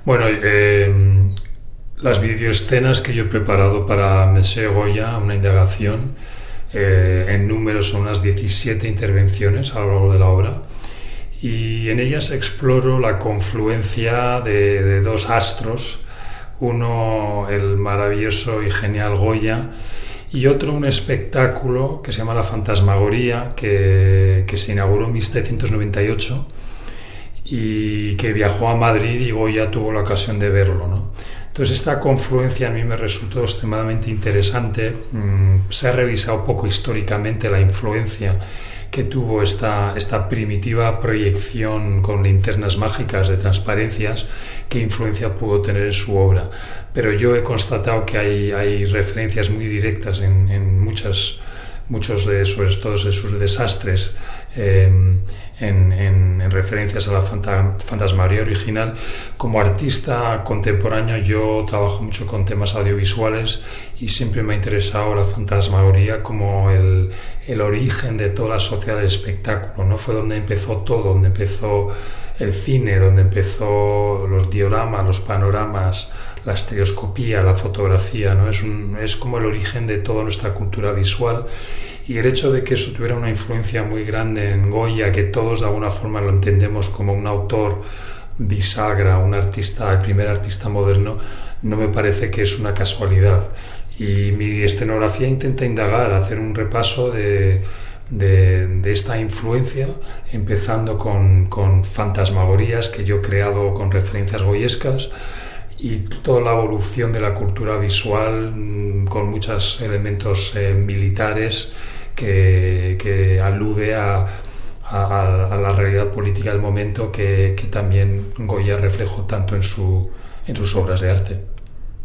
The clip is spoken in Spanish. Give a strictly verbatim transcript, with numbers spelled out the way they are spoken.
Bueno, eh, las videoescenas que yo he preparado para Monsieur Goya, una indagación, eh, en número son unas diecisiete intervenciones a lo largo de la obra, y en ellas exploro la confluencia de, de dos astros, uno el maravilloso y genial Goya, y otro un espectáculo que se llama La Fantasmagoría, que, que se inauguró en mil setecientos noventa y ocho y que viajó a Madrid y Goya tuvo la ocasión de verlo, ¿no? Entonces esta confluencia a mí me resultó extremadamente interesante. Mm, se ha revisado poco históricamente la influencia que tuvo esta, esta primitiva proyección con linternas mágicas de transparencias, qué influencia pudo tener en su obra. Pero yo he constatado que hay, hay referencias muy directas en, en muchas, muchos de, sobre todo de sus desastres, eh, en, en, en referencias a la fanta, fantasmagoría original. Como artista contemporáneo yo trabajo mucho con temas audiovisuales y siempre me ha interesado la fantasmagoría como el, el origen de toda la sociedad del espectáculo, ¿no? Fue donde empezó todo, donde empezó el cine, donde empezó los dioramas, los panoramas, la estereoscopía, la fotografía, ¿no? Es, un, es como el origen de toda nuestra cultura visual, y el hecho de que eso tuviera una influencia muy grande en Goya, que todos de alguna forma lo entendemos como un autor bisagra, un artista, el primer artista moderno, no me parece que es una casualidad. Y mi escenografía intenta indagar, hacer un repaso de, de, de esta influencia, empezando con, con fantasmagorías que yo he creado con referencias goyescas, y toda la evolución de la cultura visual con muchos elementos eh, militares que, que alude a, a, a la realidad política del momento que, que también Goya reflejó tanto en, su, en sus obras de arte.